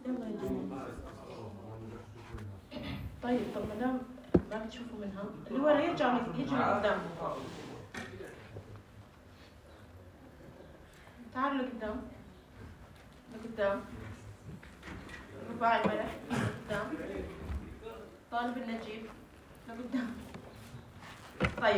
يلا يا جماعة. طيب طب ما دام ما بتشوفوا منها اللي ورا يرجع يجي لقدام. تعالوا لقدام لقدام. رباعي ملح لقدام. طالب النجيب لقدام. طيب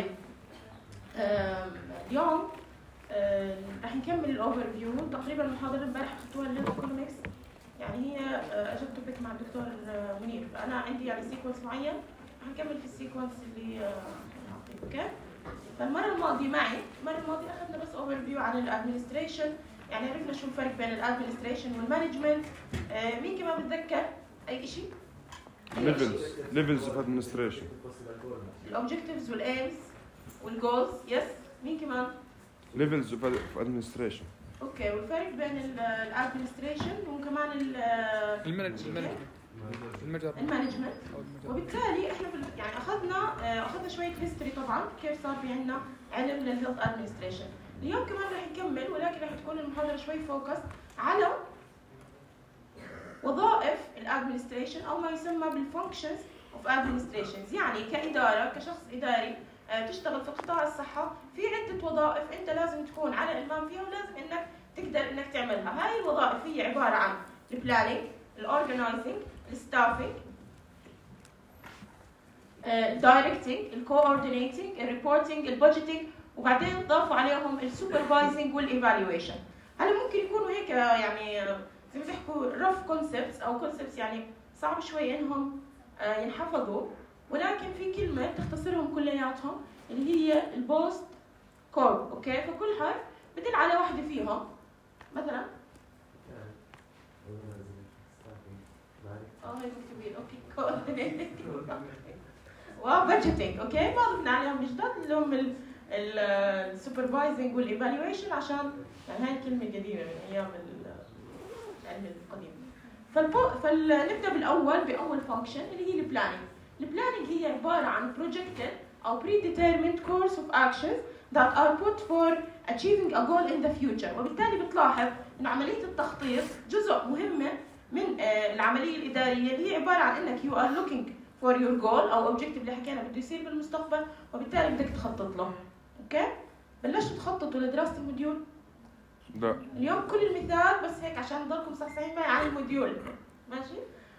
اليوم راح نكمل الاوفر فيو. تقريبا المحاضره امبارح اخذتوها للايكونومكس، يعني هي اجت توبيك مع الدكتور منير، فانا عندي يعني سيكونس معين راح نكمل في السيكونس اللي اوكي. فالمره الماضيه اخذنا بس اوفر فيو عن الادمنستريشن، يعني عرفنا شو الفرق بين الادمنستريشن والمانجمنت. مين كمان بتذكر اي شيء؟ levels of administration، الاوبجكتيفز والايمز والجولز. يس، مين كمان؟ levels of administration. اوكي، والفرق بين الادمنستريشن وكمان المانجمنت. وبالتالي احنا يعني اخذنا شويه هيستوري طبعا كيف صار في عندنا علم للهيلث ادمنستريشن. اليوم كمان راح نكمل، ولكن راح تكون المحاضره شوي فوكس على وظائف الادمنستريشن او ما يسمى بالفانكشنز اوف ادمنستريشنز. يعني كاداره، كشخص اداري تشتغل في قطاع الصحه، في عده وظائف انت لازم تكون على المام فيها ولازم انك تقدر انك تعملها. هاي الوظائف هي عباره عن البلاننج، الاورجنايزنج، الستافنج، الدايركتنج، الكوردينيتنج، الريبورتنج، البادجيتنج، وبعدين ضافوا عليهم السوبرفايزنج والايفالويشن. هلا ممكن يكونوا هيك يعني زي ما بيحكوا رف كونسبتس او كونسبتس، يعني صعب شوي انهم ينحفظوا، ولكن في كلمه تختصرهم كلياتهم اللي هي البوست كورب. اوكي، فكل حرف بدل على واحده فيهم. مثلا هاي مكتوبين اوكي كوردينيتنج وبادجيتنج. اوكي، ما ضفنا عليهم جداد اللي هم السوبرفايزنج والايفالويشن، عشان يعني هاي الكلمه قديمه من ايام العلم القديم. فلنبدا باول فانكشن اللي هي البلاننج. البلاننج هي عباره عن projected او predetermined course of actions that are put for achieving a goal in the future. وبالتالي بتلاحظ انه عمليه التخطيط جزء مهمه من العمليه الاداريه، اللي هي عباره عن انك you are looking for your goal او objective اللي حكينا بده يصير بالمستقبل، وبالتالي بدك تخطط له. اوكي، بلشتوا تخططوا لدراسه الموديول؟ لا، اليوم كل المثال بس هيك عشان نضلكم صحصحين معي عن الموديول. ماشي؟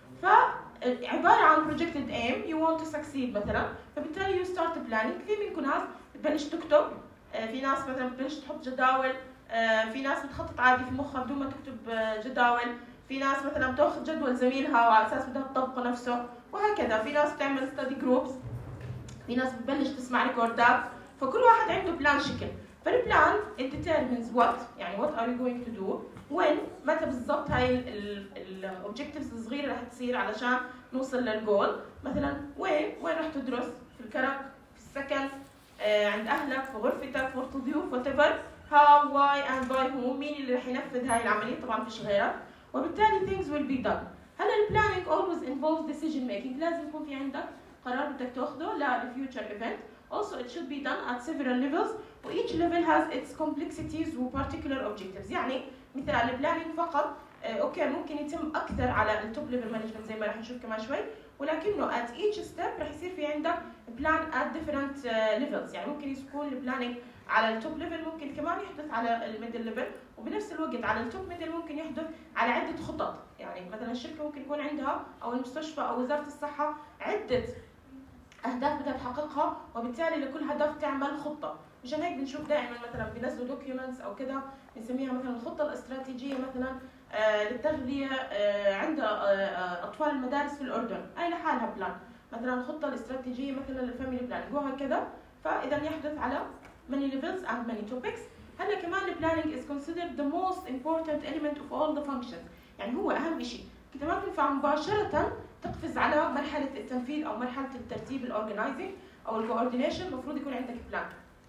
فعباره عن projected aim you want to succeed مثلا، فبالتالي you start planning. في منكم ناس بتبلش تكتب، في ناس مثلا بتبلش تحط جداول، في ناس بتخطط عادي في مخها بدون ما تكتب جداول، في ناس مثلا بتاخذ جدول زميلها وعلى اساس بدها تطبقه نفسه، وهكذا. في ناس بتعمل study groups، في ناس بتبلش تسمع ريكوردات، فكل واحد عنده بلان شكل. فالبلان it determines what، يعني what are you going to do when، متى بالضبط هاي الاوبجكتيفز الصغيره رح تصير علشان نوصل للجول. مثلا وين رح تدرس؟ في الكرك، في السكن، عند اهلك، في غرفتك، في وسط ضيوف، whatever. how why and by whom، مين اللي رح ينفذ هاي العمليه؟ طبعا فيش غيرك. وبالتالي things will be done. هلا البلاننج always involves decision making، لازم يكون في عندك قرار بدك تاخذه للفيوتشر ايفنت. Also it should be done at several levels، each level has its complexities و particular objectives. يعني مثال البلاننج فقط اوكي ممكن يتم اكثر على التوب ليفل مانجمنت زي ما راح نشوف كمان شوي، ولكنه at each step راح يصير في عندك بلان at different levels. يعني ممكن يكون البلاننج على التوب ليفل، ممكن كمان يحدث على الميدل ليفل، وبنفس الوقت على التوب ميدل ممكن يحدث على عده خطط. يعني مثلا الشركه ممكن يكون عندها او المستشفى او وزاره الصحه عده اهداف بدها تحققها، وبالتالي لكل هدف تعمل خطه. مشان هيك بنشوف دائما مثلا بينزلوا دوكيومنتس او كذا بنسميها مثلا الخطه الاستراتيجيه مثلا للتغذيه عند اطفال المدارس في الاردن، هاي لحالها بلان. مثلا الخطه الاستراتيجيه مثلا للفاميلي بلاننج وهكذا. فاذا يحدث على many levels and many topics. هلا كمان البلاننج is considered the most important element of all the functions، يعني هو اهم شيء. كده ما بينفع مباشره تقفز على مرحله التنفيذ او مرحله الترتيب الاورجنايزنج او الكوردينيشن. المفروض يكون عندك بلان.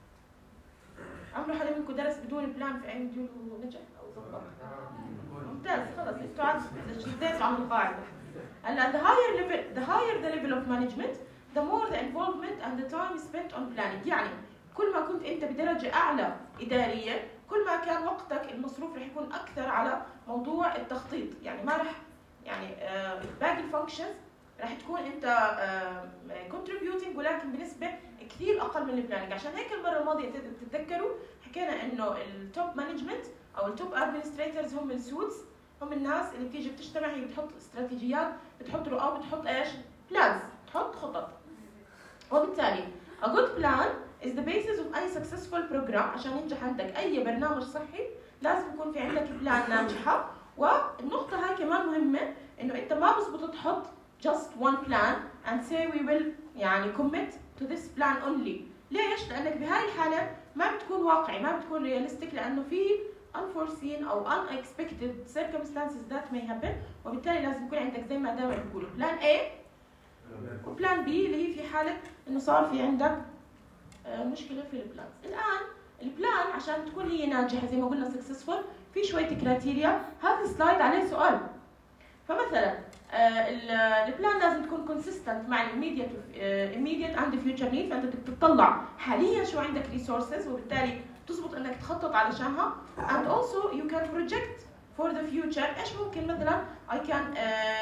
عمرو حدا منكم درس بدون بلان في اي موديول ونجح او ظبط؟ ممتاز، خلص انتوا عاد شديتوا عن القاعده. هلا the higher the level of management the more the involvement and the time spent on planning. يعني كل ما كنت انت بدرجه اعلى اداريه، كل ما كان وقتك المصروف رح يكون اكثر على موضوع التخطيط. يعني ما رح يعني باقي الفانكشنز راح تكون انت contributing ولكن بنسبه كثير اقل من البلاننج. عشان هيك المره الماضيه تتذكروا حكينا انه التوب مانجمنت او التوب ادمنستريتورز هم السودز، هم الناس اللي بتيجي بتجتمع، هي بتحط استراتيجيات، بتحط رؤى، بتحط ايش؟ بلانز، بتحط خطط. وبالتالي a good plan is the basis of any successful program. عشان ينجح عندك اي برنامج صحي لازم يكون في عندك بلان ناجحه. والنقطه هاي كمان مهمه، انه انت ما بس بتحط just one plan and say we will يعني commit to this plan only. ليش؟ لانك بهاي الحاله ما بتكون واقعي، ما بتكون realistic، لانه في unforeseen او unexpected circumstances that may happen. وبالتالي لازم يكون عندك زي ما دائما بيقولوا بلان A وبلان B اللي هي في حاله انه صار في عندك مشكله في البلانز. الان البلان عشان تكون هي ناجحه زي ما قلنا successful في شويه كرايتيريا. هذا السلايد عليه سؤال. فمثلا البلان لازم تكون consistent مع immediate and future need. فانت بدك تطلع حاليا شو عندك resources وبالتالي تزبط انك تخطط علشانها. and also you can project for the future. ايش ممكن مثلا I can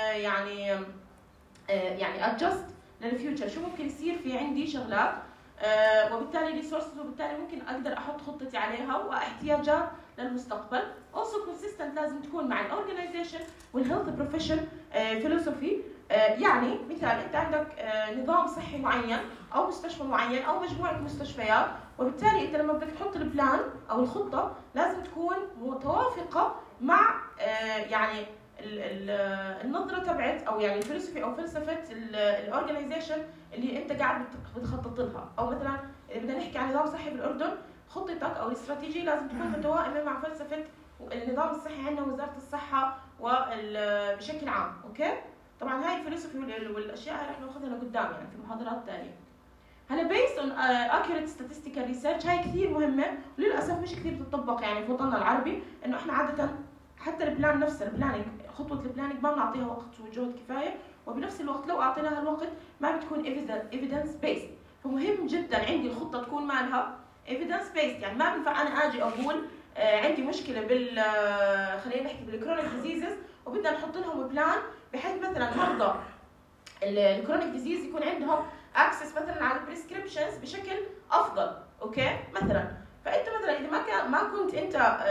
يعني adjust للفيوتشر، شو ممكن يصير في عندي شغلات وبالتالي ريسورسز، وبالتالي ممكن اقدر احط خطتي عليها واحتياجات للمستقبل. also consistent لازم تكون مع الاورجنايزيشن والهيلث بروفيشن فيلوسوفي. يعني مثال انت عندك نظام صحي معين او مستشفى معين او مجموعه مستشفيات، وبالتالي انت لما بدك تحط البلان او الخطه لازم تكون متوافقه مع يعني النظره تبعت او يعني الفلسفه او فلسفه الاورجنايزيشن اللي انت قاعد بتخطط لها. او مثلا اذا بدنا نحكي عن نظام صحي بالاردن، خطتك او الاستراتيجيه لازم تكون متوائمه مع فلسفه النظام الصحي عندنا وزاره الصحه وبشكل عام. اوكي، طبعا هاي الفلسفه والاشياء هاي رح ناخذها لقدام يعني في محاضرات ثانيه. هلا based on accurate statistical research هاي كثير مهمه وللاسف مش كثير بتطبق يعني في وطننا العربي، انه احنا عاده حتى البلان نفسه البلاننج خطوه البلاننج ما بنعطيها وقت وجهد كفايه، وبنفس الوقت لو اعطيناها الوقت ما بتكون evidence based. فمهم جدا عندي الخطه تكون مالها evidence based. يعني ما بينفع انا اجي اقول عندي مشكله خلينا نحكي بالكرونيك ديزيزز وبدنا نحط لهم بلان بحيث مثلا مرضى الكرونيك ديزيز يكون عندهم اكسس مثلا على البريسكريبشنز بشكل افضل. اوكي مثلا، فانت مثلا اذا ما كنت انت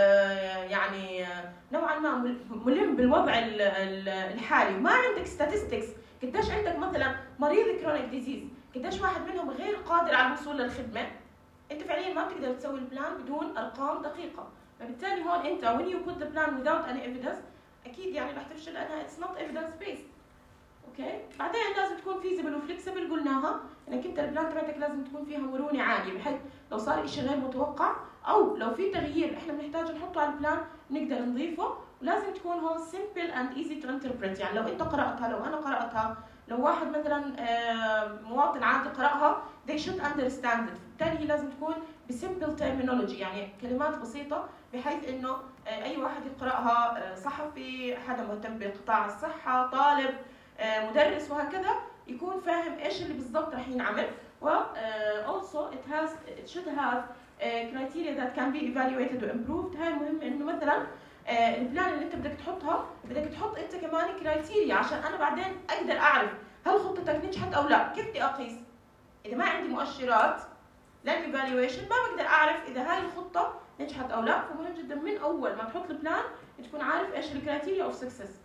يعني نوعا ما ملم بالوضع الحالي وما عندك statistics قديش عندك مثلا مريض كرونيك ديزيز، قديش واحد منهم غير قادر على الوصول للخدمه، انت فعليا ما بتقدر تسوي البلان بدون ارقام دقيقه. فبالتالي هون انت when you put the plan without any evidence اكيد يعني رح تفشل لانها it's not evidence based. اوكي، بعدين لازم تكون feasible وفليكسبل، قلناها انك انت البلان تبعتك لازم تكون فيها مرونه عاليه بحيث لو صار شيء غير متوقع او لو في تغيير احنا بنحتاج نحطه على البلان نقدر نضيفه. ولازم تكون هون simple and easy to interpret. يعني لو انت قراتها، لو انا قراتها، لو واحد مثلا مواطن عادي قراها they should understand it. بالتالي هي لازم تكون بsimple terminology يعني كلمات بسيطه بحيث انه اي واحد يقراها، صحفي، حدا مهتم بقطاع الصحه، طالب، مدرس وهكذا، يكون فاهم ايش اللي بالضبط رح ينعمل. و also it should have criteria that can be evaluated or improved. هاي مهم انه مثلا البلان اللي انت بدك تحطها بدك تحط انت كمان كرايتيريا عشان انا بعدين اقدر اعرف هل خطتك نجحت او لا. كيف بدي اقيس؟ اذا ما عندي مؤشرات للايفالويشن ما بقدر اعرف اذا هاي الخطه نجحت او لا. فمهم جدا من اول ما تحط البلان تكون عارف ايش الكرايتيريا اوف سكسس.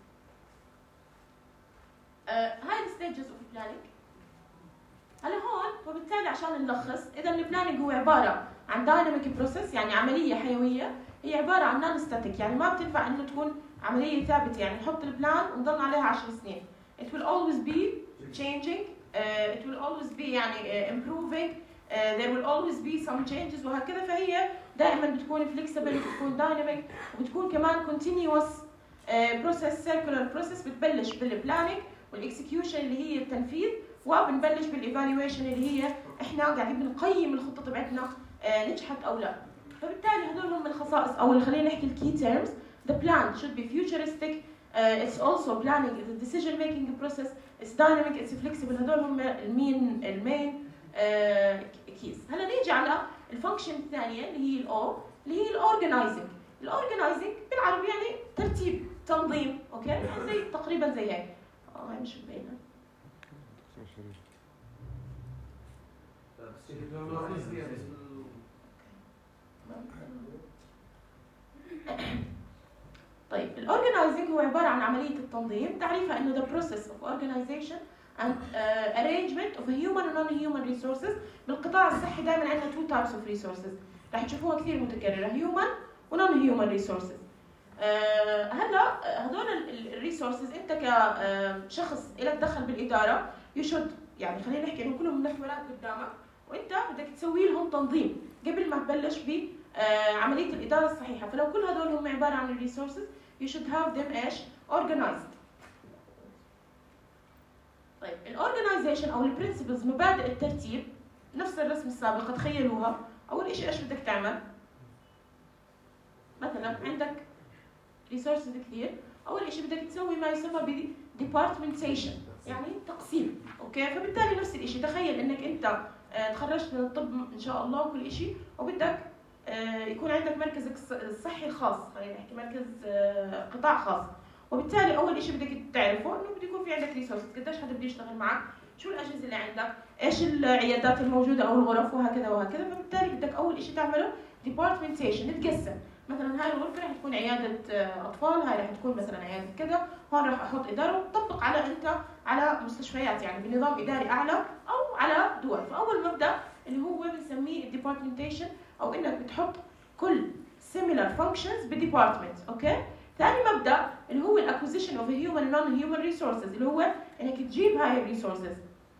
هاي الستيجز اوف بلاننج. هلا هون وبالتالي عشان نلخص، اذا البلاننج هو عباره عن دايناميك بروسيس يعني عمليه حيويه، هي عباره عن نون ستاتيك يعني ما بتنفع انه تكون عمليه ثابته يعني نحط البلان ونضل عليها 10 سنين. It will always be changing, it will always be يعني improving, there will always be some changes وهكذا. فهي دائما بتكون flexible وبتكون dynamic وبتكون كمان continuous process, circular process. بتبلش بالبلاننج والاكسكيوشن اللي هي التنفيذ، وبنبلش بالايفالويشن اللي هي احنا قاعدين بنقيم الخطه تبعتنا نجحت او لا. فبالتالي هذول هم الخصائص او اللي خلينا نحكي الكي تيرمز. The plan should be futuristic, it's also planning is a decision making process, it's dynamic, it's flexible. هذول هم المين كيز. هلا نيجي على الفانكشن الثانيه اللي هي الاو اللي هي الاورجنايزنج. الاورجنايزنج بالعربي يعني ترتيب. تنظيم. اوكي يعني زي تقريبا زي هيك. هاي مش مبينه. طيب الاورجنايزنج هو عباره عن عمليه التنظيم، تعريفها انه the process of organization and arrangement of human and non-human resources. بالقطاع الصحي دائما عندنا two types of resources راح تشوفوها كثير متكرره، human و non-human resources. هلا هذول الريسورسز انت كشخص لك دخل بالاداره يشد، يعني خلينا نحكي انه كلهم منفذات قدامك وانت بدك تسوي لهم تنظيم قبل ما تبلش بعمليه الاداره الصحيحه. فلو كل هذول هم عباره عن الريسورسز you should have them ايش؟ organized. طيب الاورجنايزيشن او البرنسبلز، مبادئ الترتيب نفس الرسم السابق، تخيلوها. اول شيء ايش بدك تعمل؟ مثلا عندك ريسورسز كثير، اول شيء بدك تسوي ما يسمى ب departmentation، يعني تقسيم. اوكي فبالتالي نفس الشيء، تخيل انك انت تخرجت من الطب ان شاء الله وكل شيء، وبدك يكون عندك مركزك الصحي الخاص، خلينا نحكي مركز قطاع خاص. وبالتالي اول شيء بدك تعرفه انه بده يكون في عندك ريسورس، قديش حدا بده يشتغل معك، شو الاجهزه اللي عندك، ايش العيادات الموجوده او الغرف وهكذا وهكذا. فبالتالي بدك اول شيء تعمله departmentation، تقسم. مثلا هاي الغرفه رح تكون عياده اطفال، هاي رح تكون مثلا عياده كذا، هون رح احط اداره، وتطبق على انت على مستشفيات يعني بنظام اداري اعلى او على دول. فاول مبدا اللي هو بنسميه الديبارتمنتيشن، او انك بتحط كل similar functions بديبارتمنت. اوكي ثاني مبدا اللي هو الاكوزيشن اوف هيومن نون هيومن ريسورسز، اللي هو انك تجيب هاي الريسورسز.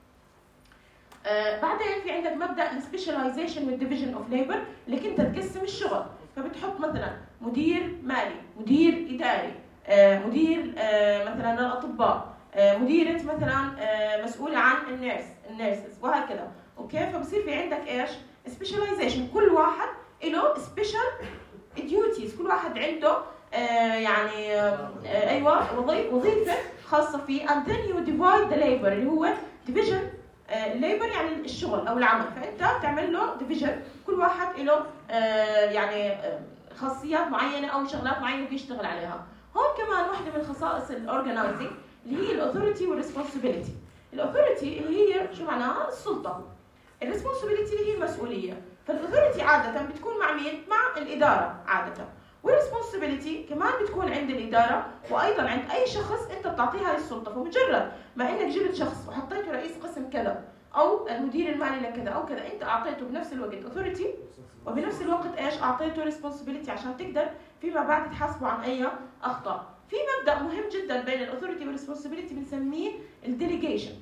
بعدين في عندك مبدا السبيشاليزيشن والديفيجن اوف ليبر، اللي انت تقسم الشغل. فبتحط مثلا مدير مالي، مدير اداري، مدير مثلا الاطباء، مديره مثلا مسؤوله عن النيرسز وهكذا. اوكي فبصير في عندك ايش؟ سبيشاليزيشن، كل واحد له سبيشال ديوتيز، كل واحد عنده يعني ايوه وظيفه خاصه فيه. and then you divide the labor، اللي هو division labor يعني الشغل او العمل. فانت بتعمل له division، كل واحد له يعني خاصيات معينه او شغلات معينه بده يشتغل عليها. هون كمان واحده من خصائص الاورجنايزنج اللي هي الاثوريتي والريسبونسبيلتي. الاثوريتي اللي هي شو معناها؟ السلطه. الريسبونسبيلتي اللي هي المسؤوليه. فالاثوريتي عاده بتكون مع مين؟ مع الاداره عاده. والريسبونسبيلتي كمان بتكون عند الاداره وايضا عند اي شخص انت بتعطيه هاي السلطه. فمجرد ما انك جبت شخص وحطيته رئيس قسم كذا او المدير المالي لكذا او كذا، انت اعطيته بنفس الوقت authority وبنفس الوقت ايش؟ اعطيته responsibility عشان تقدر فيما بعد تحاسبه عن اي اخطاء. في مبدا مهم جدا بين الاثوريتي والريسبونسبيلتي بنسميه الديليجيشن.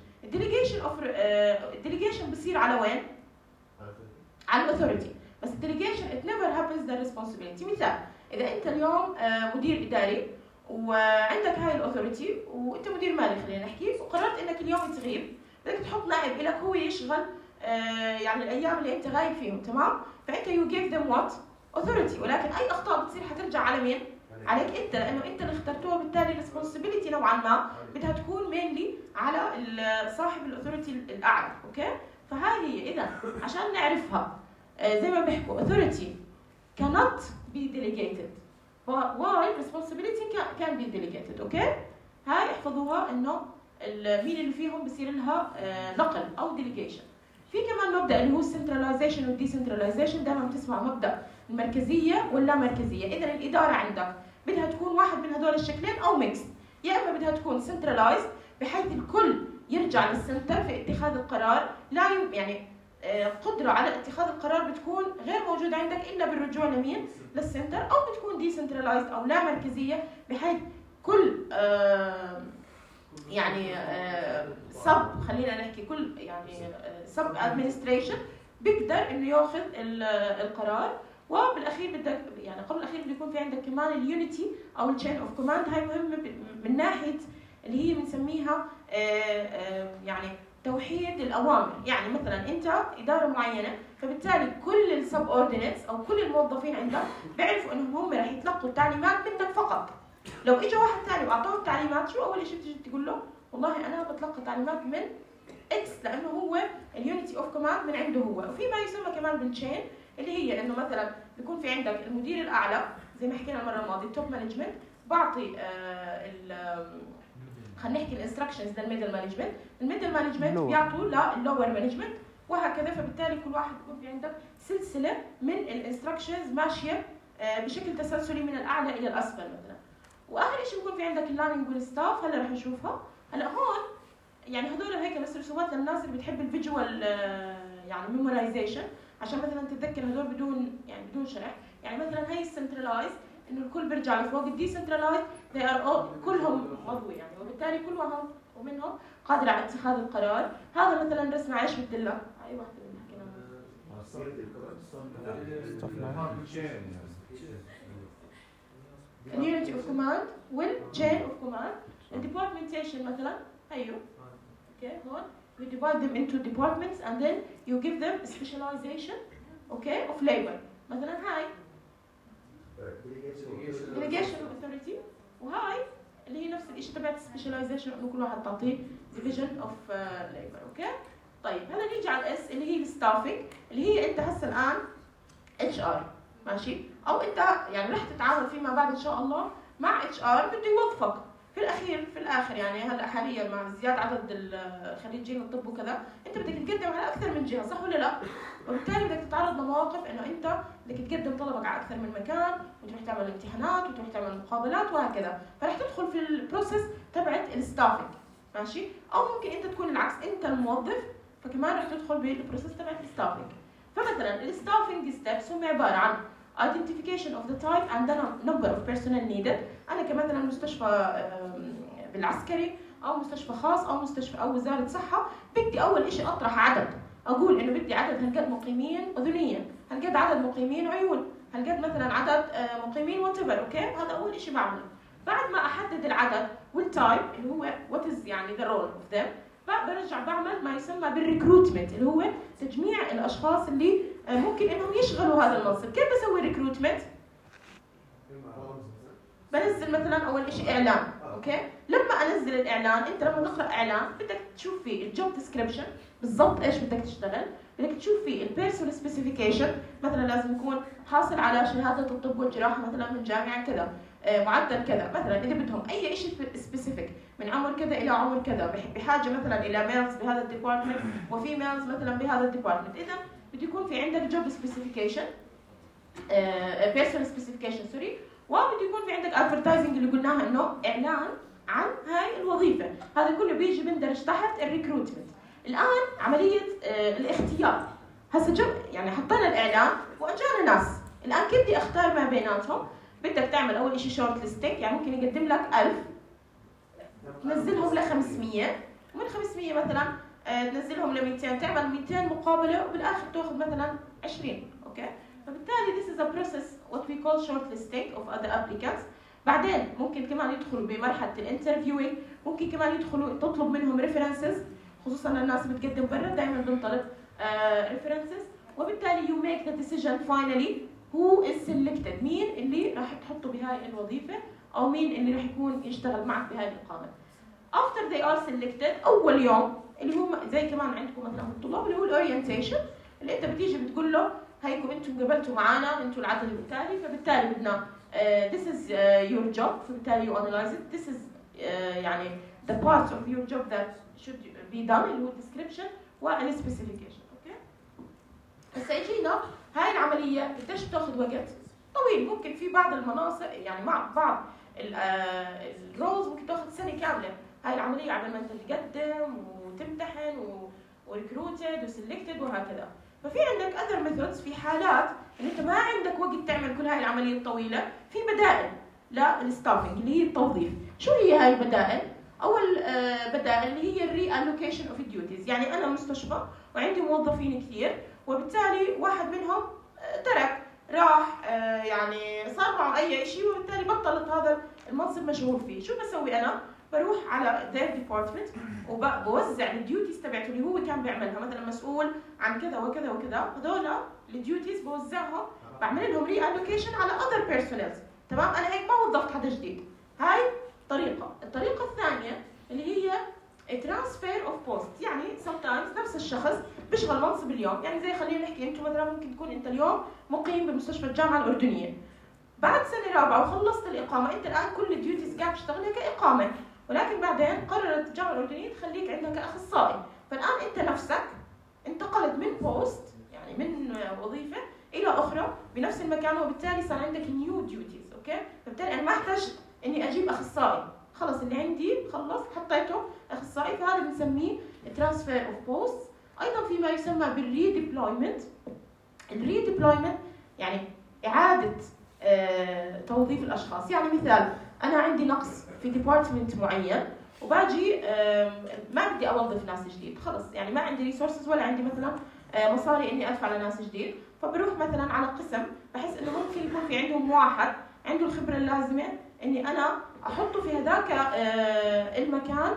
الديليجيشن بصير على وين؟ على الاثوريتي، بس الديليجيشن it never happens the responsibility. مثال، اذا انت اليوم مدير اداري وعندك هاي الاثوريتي وانت مدير مالي خلينا نحكي، وقررت انك اليوم تغيب، بدك تحط نائب لك هو يشغل يعني الايام اللي انت غايب فيهم، تمام؟ فانت you give them what؟ authority. ولكن اي اخطاء بتصير حترجع على مين؟ عليك انت، لانه انت اللي اخترتوها. بالتالي responsibility نوعا ما بدها تكون mainly على صاحب الاثوريتي الاعلى. اوكي؟ فهاي هي. اذا عشان نعرفها زي ما بيحكوا authority cannot be delegated while responsibility can be delegated. اوكي؟ هاي احفظوها انه مين اللي فيهم بصير لها نقل او delegation. في كمان مبدا اللي هو السنتراليزيشن والديسنتراليزيشن. دائما بتسمع مبدا المركزيه واللا مركزيه. اذا الاداره عندك بدها تكون واحد من هدول الشكلين او ميكس، يا اما بدها تكون سنتراليز بحيث الكل يرجع للسنتر في اتخاذ القرار، لا يعني قدره على اتخاذ القرار بتكون غير موجوده عندك الا بالرجوع لمين؟ للسنتر. او بتكون ديسنتراليزد او لا مركزيه بحيث كل يعني سب خلينا نحكي كل يعني سب ادمنستريشن بيقدر انه ياخذ القرار. وبالاخير بدك يعني قبل الاخير بده يكون في عندك كمان اليونيتي او التشين اوف كوماند. هاي مهمه من ناحيه اللي هي بنسميها يعني توحيد الاوامر. يعني مثلا انت اداره معينه، فبالتالي كل السب اوردينيتس او كل الموظفين عندك بيعرفوا انهم هم رح يتلقوا التعليمات منك فقط. لو اجى واحد ثاني واعطوه التعليمات، شو اول شيء بتيجي تقول له؟ والله انا بتلقى تعليمات من اكس، لانه هو اليونيتي اوف كوماند من عنده هو. وفي ما يسمى كمان بالتشين، اللي هي انه مثلا بيكون في عندك المدير الاعلى زي ما حكينا المره الماضيه التوب مانجمنت، بعطي خلينا نحكي الانستراكشنز للميدل مانجمنت، الميدل مانجمنت بيعطوا لللور مانجمنت وهكذا. فبالتالي كل واحد بيكون في عندك سلسله من الانستراكشنز ماشيه بشكل تسلسلي من الاعلى الى الاسفل مثلا. واخر شيء بيكون في عندك اللارنينج والستاف، هلا رح نشوفها. هلا هون يعني هدول هيك بس رسومات للناس اللي بتحب الفيجوال يعني ميمورايزيشن، عشان مثلا تتذكر هدول بدون شرح. يعني مثلا هي السنترلايز انه الكل بيرجع لفوق، الديسنترلايز كلهم عضوي يعني، وبالتالي كل واحد ومنهم قادر على اتخاذ القرار. هذا مثلا رسمه على ايش بتدلك؟ اي واحده اللي حكينا اليونتي اوف كوماند والتشين اوف كوماند. الديبارتمنتيشن مثلا هيو اوكي هون you divide them into departments and then you give them specialization okay of labor. مثلا هاي delegation of authority، وهاي اللي هي نفس الشيء تبعت specialization انه كل واحد تعطيه division of labor اوكي. طيب هلا نيجي على الاس اللي هي الستافنج، اللي هي انت هسه الان HR ماشي، او انت يعني رح تتعامل فيما بعد ان شاء الله مع HR بده يوظفك في الاخر يعني. هلا حاليا مع ازدياد عدد خريجين الطب وكذا انت بدك تقدم على اكثر من جهه، صح ولا لا؟ وبالتالي بدك تتعرض لمواقف انه انت بدك تقدم طلبك على اكثر من مكان، وتروح تعمل امتحانات وتروح تعمل مقابلات وهكذا. فرح تدخل في البروسيس تبعت الستافنج ماشي، او ممكن انت تكون العكس، انت الموظف فكمان رح تدخل بالبروسيس تبعت الستافنج. فمثلا الستافنج ستيبس هم عباره عن identification of the type and the number of personnel needed. انا كمثلا مستشفى بالعسكري او مستشفى خاص او مستشفى او وزاره صحه، بدي اول شيء اطرح عدد، اقول انه بدي عدد هالقد مقيمين اذنيا، هالقد عدد مقيمين عيون، هالقد مثلا عدد مقيمين واتيفر اوكي. هذا اول شيء بعمله. بعد ما احدد العدد والتايب اللي هو وات از يعني ذا رول اوف ذيم، برجع بعمل ما يسمى بالريكروتمنت اللي هو تجميع الاشخاص اللي ممكن انهم يشغلوا هذا المنصب. كيف بسوي ريكروتمنت؟ بنزل مثلا اول شيء اعلان اوكي. لما انزل الاعلان، انت لما تقرا اعلان بدك تشوف فيه الجوب ديسكريبشن بالضبط ايش بدك تشتغل، بدك تشوف فيه البيرسونال سبيسيفيكيشن، مثلا لازم يكون حاصل على شهاده الطب والجراحه مثلا من جامعه كذا، معدل كذا، مثلا اذا بدهم اي شيء سبيسيفيك من عمر كذا الى عمر كذا، بحاجه مثلا الى ميلز بهذا الديبارتمنت وفي ميلز مثلا بهذا الديبارتمنت، اذا بده يكون في عندك جوب سبيسيفيكيشن بيرسونال سبيسيفيكيشن سوري، وبده يكون في عندك ادفرتايزنج اللي قلناها انه اعلان عن هاي الوظيفه. هذا كله بيجي بندرج تحت الريكروتمنت. الان عمليه الاختيار، هسه يعني حطينا الاعلان واجانا ناس، الان كيف بدي اختار ما بيناتهم؟ بدك تعمل اول شيء شورت ليستنج، يعني ممكن يقدم لك 1000 تنزلهم ل 500، ومن 500 مثلا تنزلهم ل 200، تعمل 200 مقابله وبالاخر تاخذ مثلا 20 اوكي. فبالتالي this is a process what we call shortlisting of other applicants. بعدين ممكن كمان يدخلوا بمرحله الانترفيوينج، ممكن كمان يدخلوا تطلب منهم ريفرنسز، خصوصا الناس اللي بتقدم برا دائما بنطلب ريفرنسز. وبالتالي you make the decision finally who is selected، مين اللي راح تحطه بهاي الوظيفه او مين اللي راح يكون يشتغل معك بهاي الاقامه. after they are selected، اول يوم اللي هو زي كمان عندكم مثلا الطلاب اللي هو الاورينتيشن، اللي انت بتيجي بتقول له هيكم انتم قبلتوا معنا، انتم العدد التالي، فبالتالي بدنا this is your job، فبالتالي you analyze it، this is يعني the parts of your job that should be done اللي هو description والspecification اوكي. هسه يجينا هاي العمليه قديش بتاخذ وقت طويل، ممكن في بعض المناصب يعني مع بعض الرولز ممكن تاخذ سنه كامله هاي العمليه على ما انت تقدم وتمتحن وريكروتد وسلكتد وهكذا. ففي عندك other methods في حالات ان انت ما عندك وقت تعمل كل هاي العمليه الطويله، في بدائل للستافنج اللي هي التوظيف. شو هي هاي البدائل؟ اول بدائل اللي هي الري الوكيشن اوف ديوتيز، يعني انا مستشفى وعندي موظفين كثير، وبالتالي واحد منهم ترك راح يعني صار معه اي شيء، وبالتالي بطلت هذا المنصب مشغول فيه. شو بسوي انا؟ بروح على their department وبوزع الديوتيز تبعته اللي هو كان بيعملها، مثلا مسؤول عن كذا وكذا وكذا، هذول الديوتيز بوزعهم، بعمل لهم ري الوكيشن على other personnel. تمام؟ انا هيك ما وظفت حدا جديد. هاي طريقه. الطريقه الثانيه اللي هي transfer of post، يعني sometimes نفس الشخص بيشغل منصب اليوم، يعني زي خلينا نحكي انتم مثلا ممكن تكون انت اليوم مقيم بمستشفى الجامعه الاردنيه، بعد سنه رابعه وخلصت الاقامه، انت الان كل الديوتيز قاعد تشتغلها كاقامه، ولكن بعدين قررت الجامعه الاردنيه تخليك عندها كاخصائي. فالان انت نفسك انتقلت من بوست، يعني من وظيفه الى اخرى بنفس المكان، وبالتالي صار عندك نيو ديوتيز. اوكي، فبالتالي انا ما احتاج اني اجيب اخصائي، خلص اللي عندي خلص حطيته اخصائي، فهذا بنسميه ترانسفير اوف بوست. ايضا في ما يسمى بالريديبلويمنت. الريديبلويمنت يعني اعاده توظيف الاشخاص. يعني مثال، انا عندي نقص في ديبارتمنت معين وباجي ما بدي اوظف ناس جديد، خلص يعني ما عندي ريسورسز ولا عندي مثلا مصاري اني ادفع لناس جديد، فبروح مثلا على قسم بحس انه ممكن يكون في عندهم واحد عنده الخبره اللازمه اني انا احطه في هذاك المكان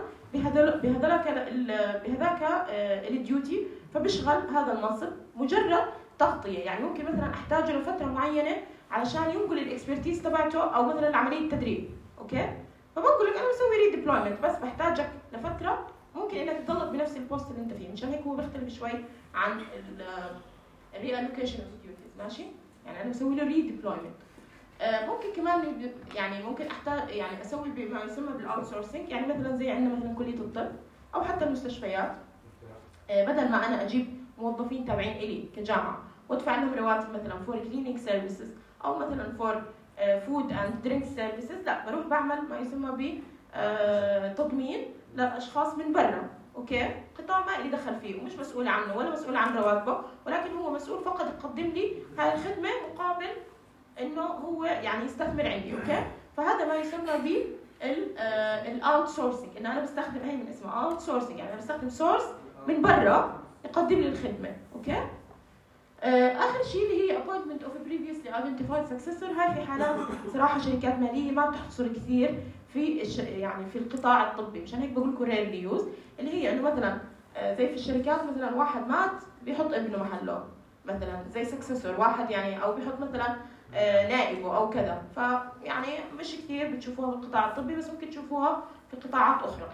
بهذاك الديوتي، فبشغل هذا المنصب مجرد تغطيه. يعني ممكن مثلا احتاجه لفتره معينه علشان ينقل الاكسبرتيز تبعته او مثلا عمليه تدريب. اوكي، فبقول لك انا بسوي ريديبلويمنت، بس بحتاجك لفتره ممكن انك تضلك بنفس البوست اللي انت فيه. مشان هيك هو بيختلف شوي عن الريالوكيشن اوف ديوتيز. ماشي، يعني انا بسوي له ريديبلويمنت. ممكن كمان يعني ممكن احتاج يعني اسوي بما يسمى بالاوت سورسنج. يعني مثلا زي عندنا مثلا كليه الطب او حتى المستشفيات، بدل ما انا اجيب موظفين تابعين الي كجامعه وادفع لهم رواتب مثلا فور كلينينج سيرفيسز او مثلا فور فود اند درينك سيرفيسز، لا بروح بعمل ما يسمى ب تضمين للاشخاص من برا. اوكي، قطاع ما لي دخل فيه ومش مسؤول عنه ولا مسؤول عن رواتبه، ولكن هو مسؤول فقط يقدم لي هاي الخدمه مقابل انه هو يعني يستثمر عندي. اوكي، فهذا ما يسمى ب الاوت سورسنج، ان انا بستخدم هي من اسمها اوت سورسنج، يعني انا بستخدم سورس من برا يقدم لي الخدمه. اوكي، اخر شيء اللي هي appointment of a previously identified successor. هاي في حالات صراحه شركات ماليه ما بتحصل كثير في يعني في القطاع الطبي، مشان هيك بقول لكم ريرلي يوز، اللي هي انه مثلا زي في الشركات مثلا واحد مات بيحط ابنه محله مثلا زي سكسسور واحد، يعني او بيحط مثلا نائبه او كذا. فيعني مش كثير بتشوفوها في القطاع الطبي، بس ممكن تشوفوها في قطاعات اخرى.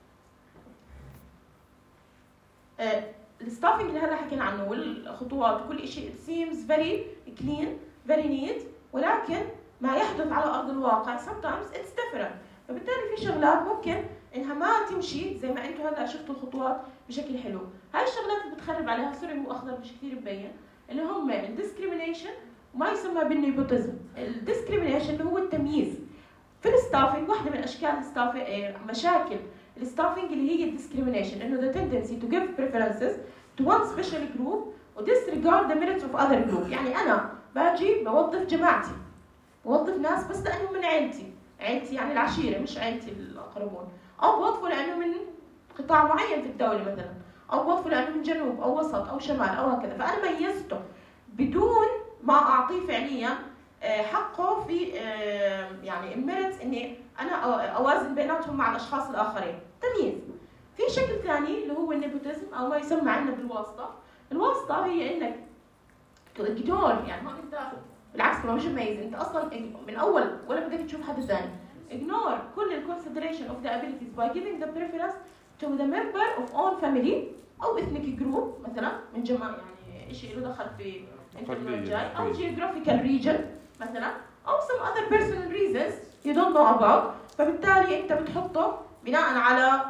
الستافنج اللي هذا حكينا عنه والخطوات وكل شيء it seems very clean very neat، ولكن ما يحدث على ارض الواقع sometimes it's different. فبالتالي في شغلات ممكن انها ما تمشي زي ما انتم هلا شفتوا الخطوات بشكل حلو. هاي الشغلات اللي بتخرب عليها، سوري هو اخضر مش كثير مبين، اللي هم الديسكريميشن وما يسمى بالنيبوتيزم. الديسكريميشن اللي هو التمييز في الستافنج. واحده من اشكال الستافنج مشاكل الستافنج اللي هي الديسكريميشن، انه the tendency to give preferences to one special group و disregard the merits of other group. يعني انا باجي بوظف جماعتي، بوظف ناس بس لانهم من عيلتي يعني العشيره مش عيلتي الاقربون، او بوظفه لانه من قطاع معين في الدوله مثلا، او بوظفه لانه من جنوب او وسط او شمال او هكذا. فانا ميزته بدون ما اعطيه فعليا حقه في يعني الميرتس اني انا اوازن بيناتهم مع الاشخاص الاخرين. تمييز. في شكل ثاني اللي هو النيبوتيزم او ما يسمى عندنا بالواسطه. الواسطه هي انك تجدور، يعني ما انت بالعكس ما مش مميز، انت اصلا من اول ولا بدك تشوف حد ثاني. ignore كل الconsideration of the abilities by giving the preference to the member of own family او ethnic group مثلا من جماعه، يعني شيء له دخل في internal جاي او geographical region مثلا، او some other personal reasons you don't know about. فبالتالي انت بتحطه بناء على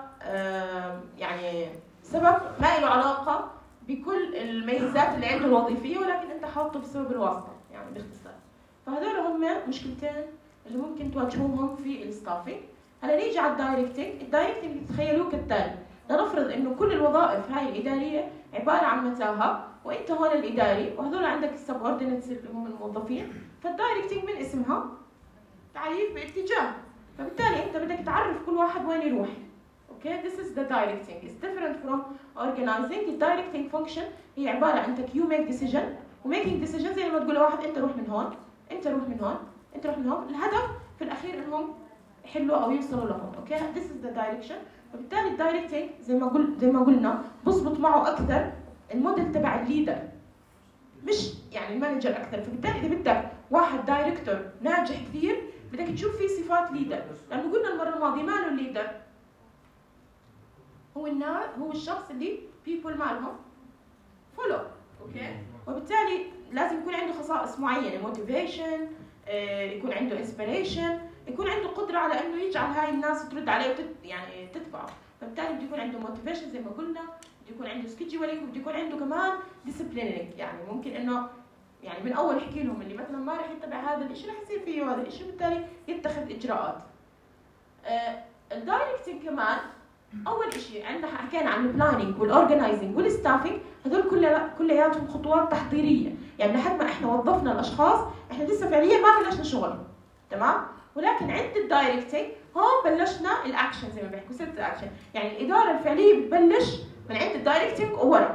يعني سبب ما له علاقه بكل الميزات اللي عنده الوظيفيه، ولكن انت حاطه بسبب الواسطه يعني باختصار. فهذول هم مشكلتين اللي ممكن تواجهوهم في الستافينج. هلا نيجي على الدايركتنج. الدايركتنج تخيلوه كالتالي، لنفرض انه كل الوظائف هاي الاداريه عباره عن متاهه، وانت هون الاداري وهذول عندك السبوردينيتس اللي هم الموظفين. فالدايركتنج من اسمها تعريف باتجاه، فبالتالي انت بدك تعرف كل واحد وين يروح. اوكي، this is the directing. It's different from organizing. The directing function هي عباره عن انك you make decision، وmaking decision زي ما تقول لواحد انت روح من هون، انت روح من هون، انت روح من هون. الهدف في الاخير انهم يحلوا او يوصلوا لهون. اوكي، this is the direction. فبالتالي الدايركتنج زي ما قلنا بظبط معه اكثر الموديل تبع الليدر، مش يعني المانجر اكثر. فبالتالي اذا بدك واحد دايركتور ناجح كثير بدك تشوف فيه صفات ليدر، لانه قلنا المره الماضيه ماله الليدر هو الشخص اللي people مالهم فولو. اوكي، وبالتالي لازم يكون عنده خصائص معينه، موتيفيشن، يكون عنده انسبيريشن، يكون عنده قدره على انه يجعل هاي الناس ترد عليه يعني تتبعه. فبالتالي بده يكون عنده موتيفيشن زي ما قلنا، بده يكون عنده سكيدجولينج، وبده يكون عنده كمان ديسيبلينينج. يعني ممكن انه يعني من اول يحكي لهم اللي مثلا ما راح يتبع هذا الشيء راح يصير فيه هذا الشيء، بالتالي يتخذ اجراءات. الدايركتنج كمان اول شيء عندنا حكينا عن البلاننج والاورجنايزنج والستافنج، هذول كلياتهم خطوات تحضيريه. يعني لحد ما احنا وظفنا الاشخاص احنا لسه فعليا ما بلشنا شغل، تمام؟ ولكن عند الدايركتنج هون بلشنا الاكشن زي ما بيحكوا سيت اكشن. يعني الاداره الفعليه بتبلش من عند الدايركتنج وورا.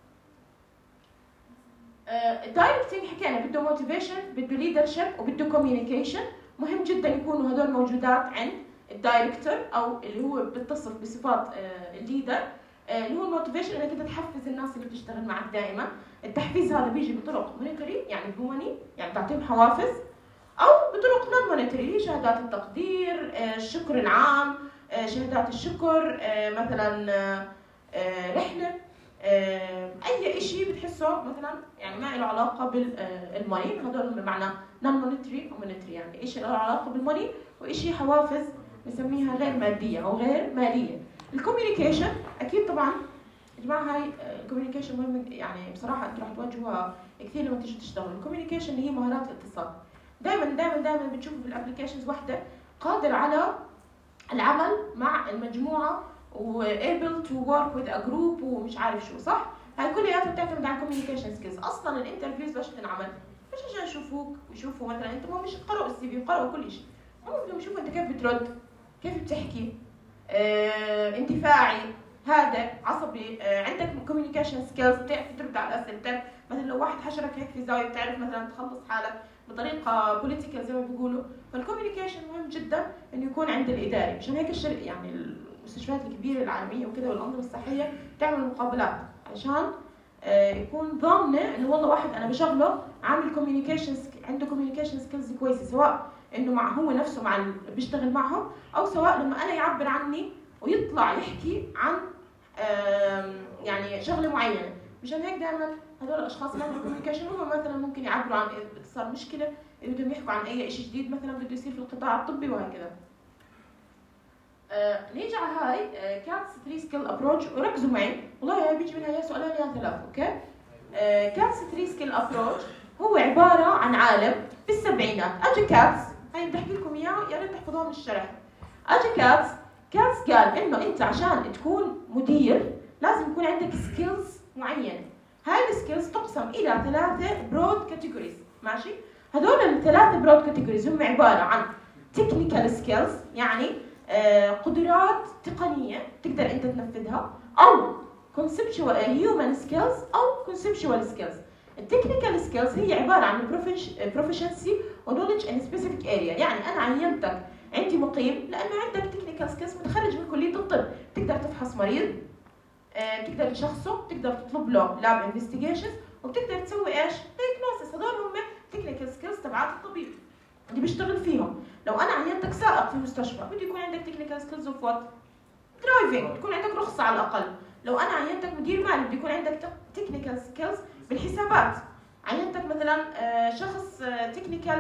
الدايركتنج حكينا بده موتيفيشن، بده ليدرشيب، وبده كوميونيكيشن. مهم جدا يكونوا هدول موجودات عند الدايركتور او اللي هو بيتصف بصفات الليدر. اللي هو الموتيفيشن انك انت تحفز الناس اللي بتشتغل معك دائما. التحفيز هذا بيجي بطرق مونيتري يعني بموني، يعني بتعطيهم حوافز، او بطرق نون مونيتري، شهادات التقدير، الشكر العام، شهادات الشكر، مثلا رحله، اي شيء بتحسه مثلا يعني ما له علاقه بالموني. هذول بمعنى نون مونيتري ومونيتري، يعني شيء له علاقه بالموني وشيء حوافز بنسميها غير ماديه او غير ماليه. الكوميونيكيشن اكيد طبعا يا جماعه هاي الكوميونيكيشن مهم، يعني بصراحه انتم رح تواجهوها كثير لما تيجوا تشتغلوا. الكوميونيكيشن اللي هي مهارات الاتصال. دائما بتشوفوا في الابلكيشنز وحده قادر على العمل مع المجموعه و able to work with a group ومش عارف شو، صح؟ هاي كلياتها بتعتمد على الكوميونيكيشن سكيلز. اصلا الانترفيوز ليش تنعمل؟ مش عشان يشوفوك ويشوفوا مثلا انت مو مش يقرأوا السي في ويقرأوا كل شيء، هم بدهم يشوفوا انت كيف بترد، كيف بتحكي، اندفاعي، هادئ، عصبي، عندك كوميونيكيشن سكيلز، بتعرف ترد على الاسئله، بتعرف مثلا لو واحد حشرك هيك في زاويه بتعرف مثلا تخلص حالك بطريقه بوليتيكال زي ما بيقولوا. فالكوميونيكيشن مهم جدا انه يكون عند الاداري. مشان هيك يعني المستشفيات الكبيره العالميه وكذا والانظمه الصحيه تعمل مقابلات عشان يكون ضامنه انه والله واحد انا بشغله عامل كوميونيكيشن، عنده كوميونيكيشن سكيلز كويسه، سواء انه مع هو نفسه مع بيشتغل معهم، او سواء لما انا يعبر عني ويطلع يحكي عن يعني شغله معينه. مشان هيك دائما هذول الاشخاص اللي عندهم كوميونيكيشن هم مثلا ممكن يعبروا عن اذا صار مشكله، اذا بدهم يحكوا عن اي شيء جديد مثلا بده يصير في القطاع الطبي وهكذا. نيجي على هاي كاتس 3 سكيل ابروتش، وركزوا معي والله هاي بيجي منها يا سؤالين يا ثلاث. اوكي، كاتس 3 سكيل ابروتش هو عباره عن عالم بالسبعينات اجى كاتس، هاي بدي احكي لكم اياه يا ريت تحفظوها من الشرح. اجى كاتس قال انه انت عشان تكون مدير لازم يكون عندك سكيلز معينه. هاي السكيلز تقسم الى 3 برود كاتيجوريز، ماشي؟ هذول الثلاثه برود كاتيجوريز هم عباره عن تكنيكال سكيلز، يعني قدرات تقنيه تقدر انت تنفذها، او conceptual human skills او conceptual skills. التكنيكال سكيلز هي عباره عن proficiency ونولج in specific area. يعني انا عينتك عندي مقيم لانه عندك تكنيكال سكيلز، متخرج من كليه الطب، تقدر تفحص مريض، بتقدر تشخصه، بتقدر تطلب له لاب انفستيجيشنز، وبتقدر تسوي ايش؟ دايجنوستس. هذول هم تكنيكال سكيلز تبعات الطبيب اللي بيشتغل فيهم. لو انا عينتك سائق في مستشفى بده يكون عندك تكنيكال سكيلز اوف وات؟ درايفنج، تكون عندك رخصه على الاقل. لو انا عينتك مدير مالي بده يكون عندك تكنيكال سكيلز بالحسابات. عينتك مثلا شخص تكنيكال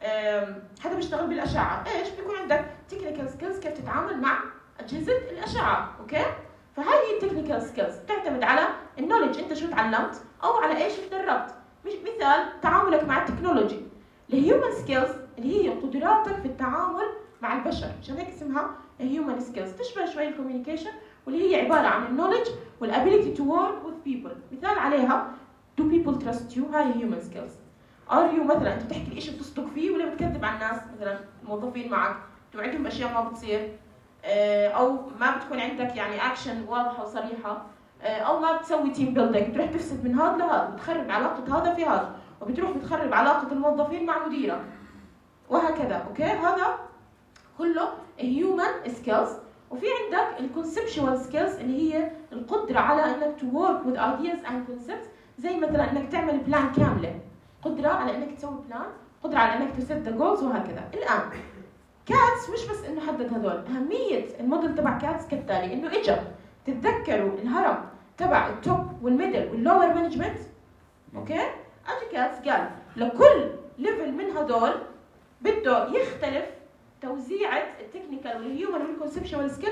حدا بيشتغل بالاشعه، ايش بيكون عندك تكنيكال سكيلز كيف تتعامل مع اجهزه الاشعه. اوكي، فهاي هي التكنيكال سكيلز، بتعتمد على النولج انت شو تعلمت او على ايش تدربت. مثال تعاملك مع التكنولوجي. الهيومن سكيلز اللي هي قدراتك في التعامل مع البشر، عشان هيك اسمها هيومن سكيلز، تشبه شوي الكوميونيكيشن، واللي هي عباره عن النولج والابيليتي تو ورك وذ بيبل. مثال عليها do people trust you، هاي هيومن سكيلز. ار يو مثلا انت بتحكي الشيء بتصدق فيه ولا بتكذب على الناس، مثلا الموظفين معك توعدهم اشياء ما بتصير، او ما بتكون عندك يعني اكشن واضحه وصريحه، او ما بتسوي تيم بيلدينج، بتروح تفسد من هذا لهذا، بتخرب علاقه هذا في هذا، وبتروح بتخرب علاقه الموظفين مع مديره وهكذا. اوكي، هذا كله هيومن سكيلز. وفي عندك الكونسبشوال سكيلز اللي هي القدره على انك تو ورك وذ ايدياز اند كونسبتس، زي مثلا انك تعمل بلان كامله، قدره على انك تسوي بلان، قدره على انك تسيت ذا جولز وهكذا. الان كاتس مش بس انه حدد هذول، اهميه الموديل تبع كاتس كالتالي، انه اجى تتذكروا الهرم تبع التوب والميدل واللور مانجمنت. اوكي، اجى كاتس قال لكل ليفل من هذول بده يختلف توزيعة التكنيكال والهيومن والكونسبشوال سكيل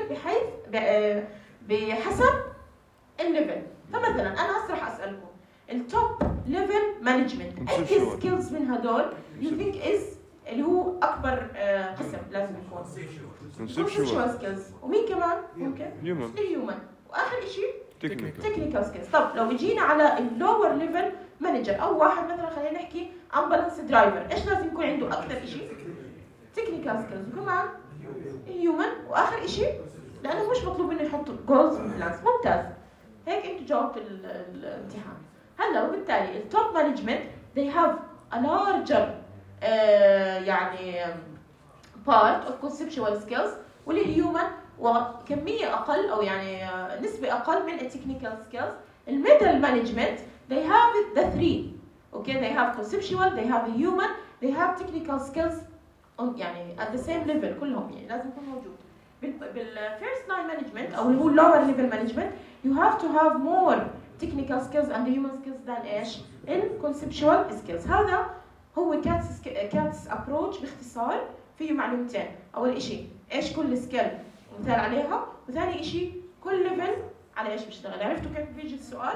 بحسب الليفل. فمثلا انا هسه راح اسالكم التوب ليفل مانجمنت اي سكيلز من هدول يو ثينك از اللي هو اكبر قسم لازم يكون كونسبشوال سكيلز، ومين كمان ممكن الهيومن، واخر شيء تكنيكال سكيلز. طب لو اجينا على اللور ليفل مانجر او واحد مثلا خلينا نحكي امبولانس درايفر، ايش لازم يكون عنده اكثر شيء؟ تكنيكال سكيلز، وكمان الهيومن، واخر شيء لانه مش مطلوب منه يحط جولز بلانز. ممتاز، هيك انتوا جاوبتوا الامتحان. هلا وبالتالي التوب مانجمنت they have a larger يعني part of conceptual skills، والهيومن وكميه اقل او يعني نسبه اقل من التكنيكال سكيلز. الميدل مانجمنت they have the three، okay they have conceptual they have human they have technical skills يعني at the same level كلهم، يعني لازم يكون موجود. بالفيرست لاين مانجمنت او اللي هو lower level management you have to have more technical skills and human skills than ايش؟ الconceptual skills. هذا هو كاتس ابروتش باختصار، فيه معلومتين. اول شيء ايش كل سكيل مثال عليها، وثاني شيء كل ليفل على ايش بيشتغل. عرفتوا كيف بيجي السؤال؟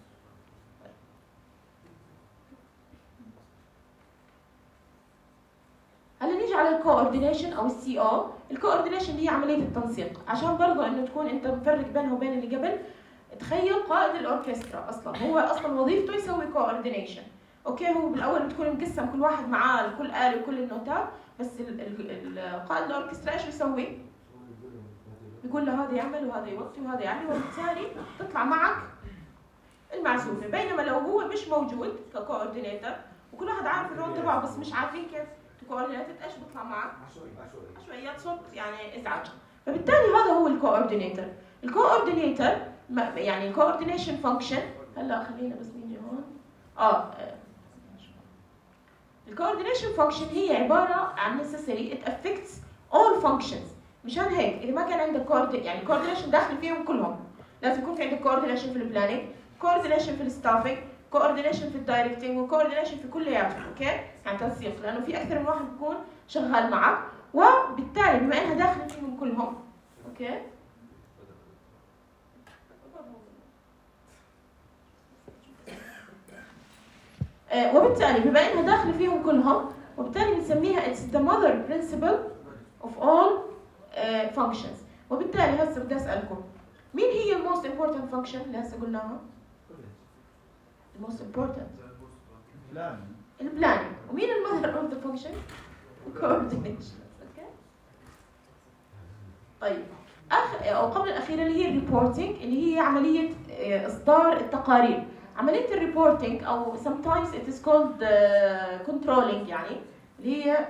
هلا نيجي على الكوردينيشن او السي او. الكوردينيشن هي عمليه التنسيق، عشان برضه انه تكون انت مفرق بينها وبين اللي قبل. تخيل قائد الاوركسترا هو اصلا وظيفته يسوي كوردينيشن، اوكي هو بالاول بتكون مقسم كل واحد معاه كل آلة وكل النوتات، بس قائد الاوركسترا ايش بيسوي؟ بيقول له هذا يعمل وهذا يوطي وهذا يعمل، وبالتالي تطلع معك المعزوفه. بينما لو هو مش موجود ككوردينيتور وكل واحد عارف الرول تبعه بس مش عارفين كيف تكوردينيتد، ايش بيطلع معك؟ عشوائيات صوت يعني ازعاج. فبالتالي هذا هو الكوردينيتور. الكوردينيتور يعني الكوردينيشن فانكشن. هلا خلينا بس نيجي هون. الكوردينيشن فانكشن هي عباره عن necessary it affects all functions. مشان هيك اذا ما كان عندك يعني الكوردينيشن داخل فيهم كلهم، لازم يكون في عندك كوردينيشن في البلاننج، كوردينيشن في الستافنج، كوردينيشن في الدايركتنج، وكوردينيشن في كلياته، اوكي؟ يعني تنسيق، لانه في اكثر من واحد بيكون شغال معك، وبالتالي بما انها داخله فيهم كلهم، اوكي؟ وبالتالي بما انها داخله فيهم كلهم، وبالتالي بنسميها it's the mother principle of all functions. وبالتالي هسه بدي اسالكم مين هي ال most important function اللي هسه قلناها؟ the most important البلاننج. ومين ال mother of the function؟ coordination. اوكي؟ طيب او قبل الاخيره اللي هي الريبورتنج، اللي هي عمليه اصدار التقارير. عمليه الريبورتنج او sometimes it is called controlling، يعني اللي هي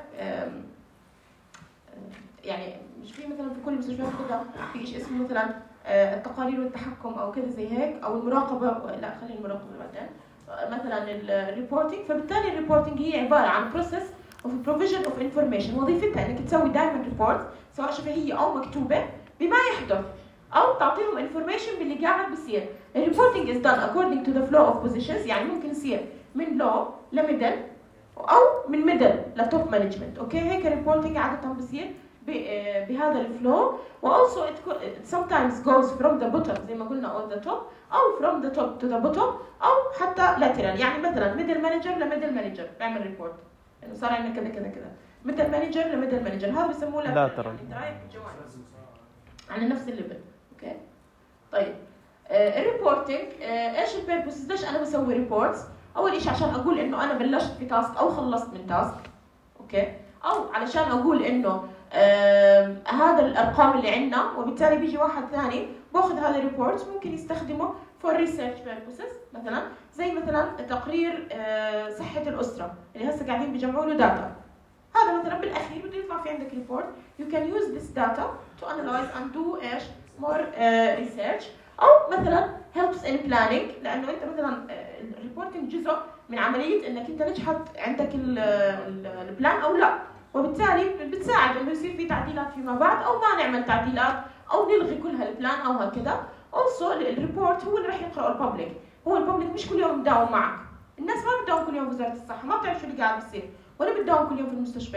يعني مش في مثلا في كل المستشفيات كده في شيء اسمه مثلا التقارير والتحكم او كده زي هيك، او المراقبه. لا خلينا المراقبه بعدين. مثلا الريبورتنج، فبالتالي الريبورتنج هي عباره عن process of provision of information. وظيفتها انك تسوي دائما ريبورت سواء شفهيه او مكتوبه بما يحدث، او تعطيهم انفورميشن باللي قاعد بيصير. الريبورتنج is done according to the flow of positions، يعني ممكن يصير من لو لميدل او من ميدل لتوب مانجمنت، اوكي؟ هيك الريبورتنج عاده بيصير بهذا الفلو. والسو it sometimes goes from the bottom زي ما قلنا on the top، او from the top to the bottom، او حتى lateral. يعني مثلا ميدل مانجر لميدل مانجر بيعمل ريبورت انه صار عندنا كذا كذا كذا، ميدل مانجر لميدل مانجر، هذا بسموه lateral، يعني درايف جوانب على نفس الليفل، اوكي؟ طيب الريبورتنج ايش البيربس؟ ليش انا بسوي ريبورتس؟ اول شيء عشان اقول انه انا بلشت في تاسك او خلصت من تاسك، اوكي؟ او علشان اقول انه هذا الارقام اللي عندنا، وبالتالي بيجي واحد ثاني باخذ هذا الريبورت ممكن يستخدمه for research purposes، مثلا زي مثلا تقرير صحه الاسره اللي هسه قاعدين بيجمعوا له داتا. هذا مثلا بالاخير بده يطلع في عندك ريبورت. you can use this data to analyze and do ايش more research، او مثلا helps in planning، لانه انت مثلا الريبورتنج جزء من عمليه انك انت نجحت عندك البلان او لا، وبالتالي بتساعد انه يصير في تعديلات فيما بعد، او ما نعمل تعديلات او نلغي كل هالبلان او هكذا. also الريبورت هو اللي راح يقراه الببليك. هو الببليك مش كل يوم مداوم معك، الناس ما بتداوم كل يوم في وزاره الصحه، ما بتعرف شو اللي قاعد بيصير، ولا بتداوم كل يوم في المستشفيات.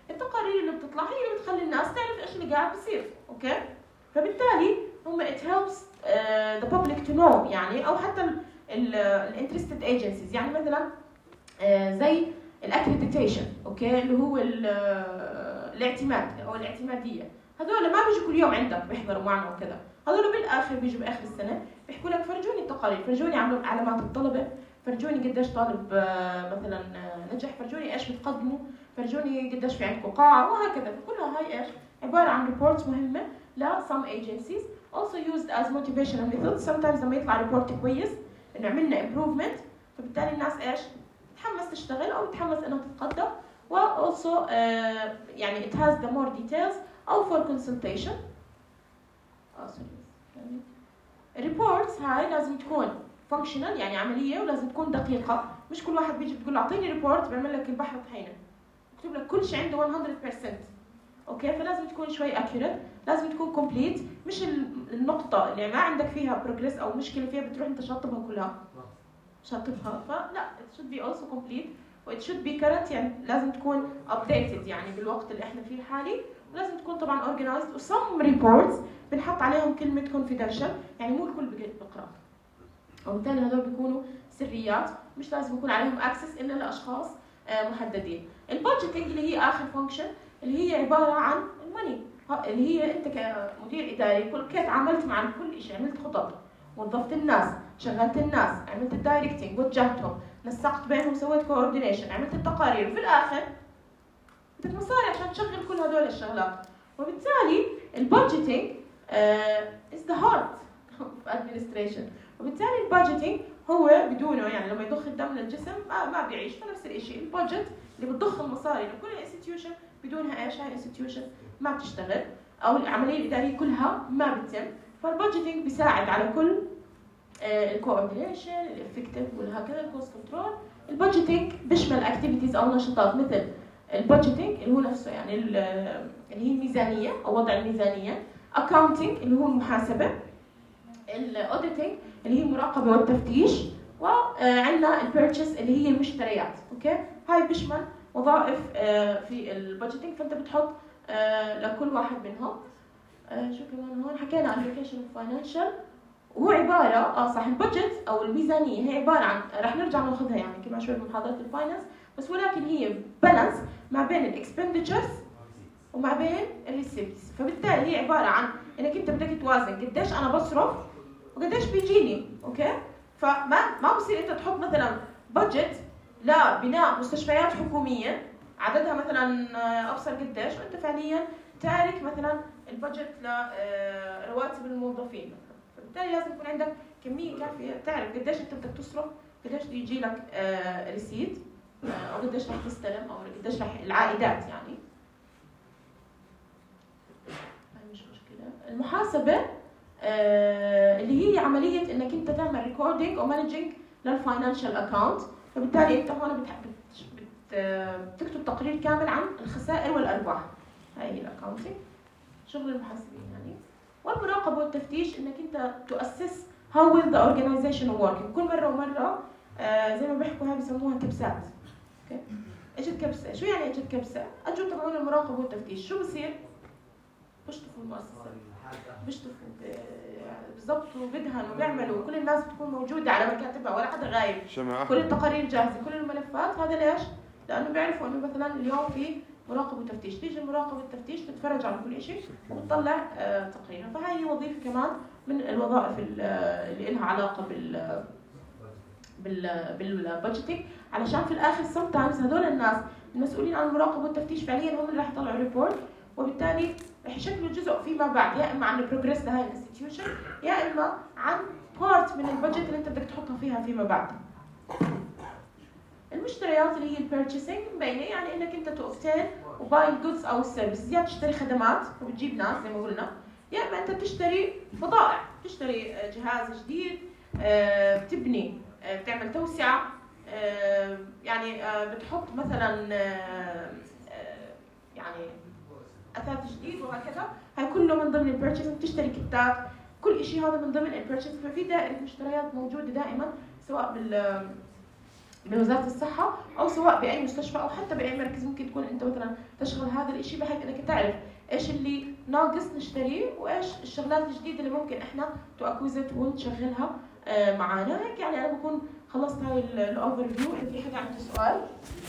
التقارير اللي بتطلع هي اللي بتخلي الناس تعرف ايش اللي قاعد بيصير. اوكي، فبالتالي هم it helps the public to know يعني، او حتى ال interested agencies يعني مثلا زي الاكريديتيشن، اوكي، اللي هو الاعتماد او الاعتماديه. هذول ما بيجوا كل يوم عندك بيحضروا معنا وكذا، هذول بالاخر بيجوا باخر السنه بيحكوا لك فرجوني التقارير، فرجوني علامات الطلبه، فرجوني قديش طالب مثلا نجح، فرجوني ايش بتقدموا، فرجوني قديش في عندكم قاعه، وهكذا. فكلها هاي ايش؟ عباره عن reports مهمه ل some agencies also used as motivational methods. sometimes لما يطلع ريبورت كويس انه عملنا improvement، فبالتالي الناس ايش؟ تتحمس تشتغل او تتحمس انها تتقدم. و also يعني it has the more details او for consultation. الريبورتس هاي لازم تكون functional يعني عمليه، ولازم تكون دقيقه. مش كل واحد بيجي بتقول له اعطيني ريبورت بيعمل لك البحر طحينه، بكتب لك كل شيء عنده 100%. اوكي، فلازم تكون شوي accurate، لازم تكون complete، مش النقطه اللي ما عندك فيها progress او مشكله فيها بتروح انت شاطبها كلها شاطبها. فلا it should be also complete و it should be current يعني لازم تكون updated يعني بالوقت اللي احنا فيه الحالي، ولازم تكون طبعا organized. و some reports بنحط عليهم كلمه confidential يعني مو الكل بيقرا، وبالتالي هذول بيكونوا سريات، مش لازم يكون عليهم access الا لاشخاص محددين. البادجيتنج اللي هي اخر فانكشن، اللي هي عباره عن الماني، اللي هي انت كمدير اداري كيف عملت مع كل شيء، عملت خطط، وظفت الناس، شغلت الناس، عملت الدايركتنج، وجهتهم، نسقت بينهم، سويت كوردينيشن، عملت التقارير، وفي الاخر بدك مصاري عشان تشغل كل هدول الشغلات. وبالتالي البادجيتنج is the heart of administration. وبالتالي البادجيتنج هو بدونه يعني لما يضخ الدم للجسم ما بيعيش. فنفس الشيء البادجت اللي بتضخ المصاري لكل انستتيوشن، بدونها ايش؟ هاي الانستتيوشن ما بتشتغل او العمليه الاداريه كلها ما بتتم. فالبادجيتنج بيساعد على كل الكوردينيشن، الافكتيف، وهكذا الكوست كنترول. البادجيتنج بيشمل اكتيفيتيز او نشاطات مثل البادجيتنج اللي هو نفسه يعني اللي هي الميزانيه او وضع الميزانيه، اكاونتنج اللي هو المحاسبه، الاوديتنج اللي هي المراقبه والتفتيش، وعندنا البيرتشيز اللي هي المشتريات. اوكي، هاي بيشمل وظائف في البادجيتنج، فانت بتحط لكل واحد منهم. شو كمان هون حكينا عن الالوكيشن فاينانشال، وهو عباره صح البادجت او الميزانيه هي عباره عن، رح نرجع ناخذها يعني كمان شوي بمحاضرات الفاينانس، بس ولكن هي بالانس ما بين الاكسبندتشرز وما بين الريسيبتس. فبالتالي هي عباره عن انك انت بدك توازن قديش انا بصرف وقديش بيجيني. اوكي، فما بصير انت تحط مثلا بادجت لبناء مستشفيات حكوميه عددها مثلا ابصر قديش، وانت فعليا تارك مثلا البادجت لرواتب الموظفين مثلا. فبالتالي لازم يكون عندك كميه كافيه تعرف قديش انت بدك تصرف، قديش بده يجي لك ريسيت، او قديش رح تستلم، او قديش رح العائدات يعني. مش مشكله. المحاسبه اللي هي عمليه انك انت تعمل ريكوردينج او مانجينج للفاينانشال اكاونت. فبالتالي انت هون بتكتب تقرير كامل عن الخسائر والارباح. هاي هي الاكاونتنج، شغل المحاسبين يعني. والمراقبه والتفتيش انك انت تؤسس how will the organization working. كل مره ومره زي ما بيحكوا هاي بسموها كبسات. اوكي، اجت كبسه. شو يعني اجت كبسه؟ اجوا تبعون المراقبه والتفتيش. شو بصير؟ بيشطفوا المؤسسه، بيشطفوا بالضبط، وبدهنوا وبيعملوا، كل الناس بتكون موجوده على مكاتبها ولا حدا غايب، كل التقارير جاهزه، كل الملفات. هذا ليش؟ لانه بيعرفوا انه مثلا اليوم في مراقبه وتفتيش، تيجي المراقبه والتفتيش تتفرج على كل شيء وتطلع تقرير. فهي وظيفه كمان من الوظائف اللي لها علاقه بالبادجيتنج، علشان في الاخر sometimes هذول الناس المسؤولين عن المراقبه والتفتيش فعليا هم اللي راح يطلعوا ريبورت، وبالتالي رح يشكلوا جزء فيما بعد يا اما عن البروجريس لهي الانستتيوشن، يا اما عن بارت من البادجت اللي انت بدك تحطها فيها فيما بعد. المشتريات اللي هي البيرتشيسنج مبينه يعني انك انت تؤفتين وباي الجودز او السيرفيس، يا تشتري خدمات فبتجيب ناس زي ما قلنا، يا اما انت بتشتري بضائع، بتشتري جهاز جديد، بتبني، بتعمل توسعه، يعني بتحط مثلا يعني اثاث جديد وهكذا. هاي كله من ضمن البيرتشيسنج. تشتري كتات، كل شيء هذا من ضمن البيرتشيسنج. ففي دائره مشتريات موجوده دائما سواء بوزارة الصحة أو سواء بأي مستشفى أو حتى بأي مركز ممكن تكون أنت مثلا تشغل هذا الإشي، بحيث إنك تعرف إيش اللي ناقص نشتريه وإيش الشغلات الجديدة اللي ممكن إحنا تو أكوزيت ونشغلها معانا. هيك يعني أنا بكون خلصت هاي الأوفر فيو. إذا في حدا عنده سؤال